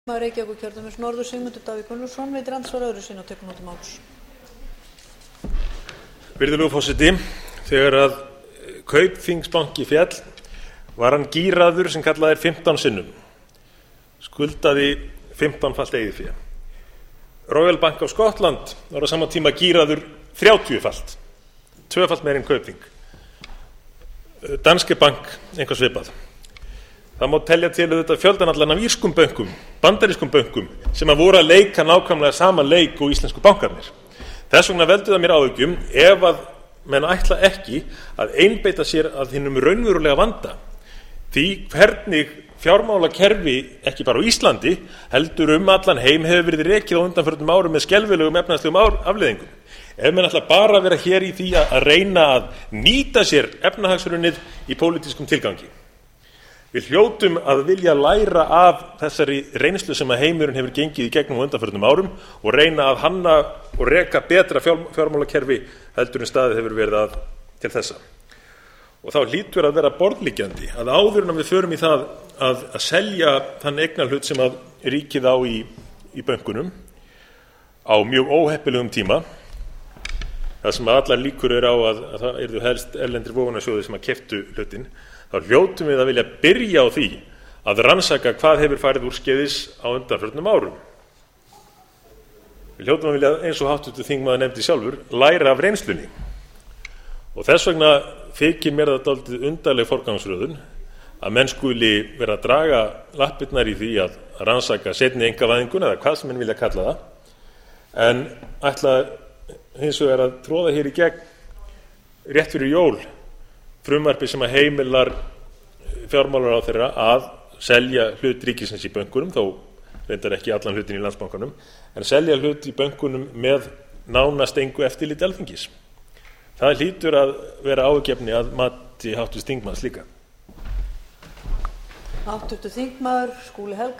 Reykjavíkurkjördæmis norður Sigmundur Davíð Gunnlaugsson veitir andsvar öðru sinni og tekur nú til máls. Virðulegur forseti, þegar að Kaupþingsbanki féll var hann gíraður sem kallað er 15 sinnum, skuldaði 15-falt eigið fé. Royal Bank of Scotland var á sama tíma gíraður 30-falt, 2-falt meir en Kaupþing. Danske Bank eitthvað svipað. Það má telja til auðvitað fjöldan allan af írskum bönkum, bandarískum bönkum sem að voru að leika nákvæmlega sama leik og íslensku bankarnir. Þess vegna veldur það mér áhyggjum ef að menn ætla ekki að einbeita sér að hinum raunverulega vanda. Því hvernig fjármálakerfi ekki bara á Íslandi heldur allan heim hefur verið rekið á undanförnum árum með skelfilegum efnahagslegum afleiðingum. Ef menn ætla bara að vera hér í því að reyna að nýta sér efnahagshrunið í pólitískum tilgangi. Við hljótum að vilja læra af þessari reynslu sem að heimurinn hefur gengið í gegnum á undanförnum árum og reyna að hanna og reka betra fjármálakerfi heldur en staðið hefur verið að til þessa. Og þá hlýtur að vera borðliggjandi að áður en við förum í það að selja þann eignarhlut sem að ríkið á í bönkunum á mjög óheppilegum tíma, það sem allar líkur á að það yrðu helst erlendir vogunarsjóðir sem að keyptu hlutinn, þá hljótum við að vilja byrja á því að rannsaka hvað hefur farið úrskeiðis á undanförnum árum. Við hljótum að vilja, eins og háttvirtur þingmaður nefndi sjálfur, læra af reynslunni. Og þess vegna þykir mér það dálítið undarleg forgangsröðun að menn skuli vera að draga lappirnar í því að rannsaka seinni einkavæðinguna eða hvað sem menn vilja kalla það, en ætla hins vegar að tróða hér í gegn rétt fyrir jól frumvarpi sem að heimilar fjármálaráðherra að selja hlut ríkisins í bönkunum, þó reyndar ekki allan hlutin í Landsbankanum, en selja hlut í bönkunum með nánast engu eftirliti Alþingis. Það hlýtur að vera áhyggjuefni að mati háttvirts þingmanns líka. Háttvirtur þingmaður Skúli Helgason.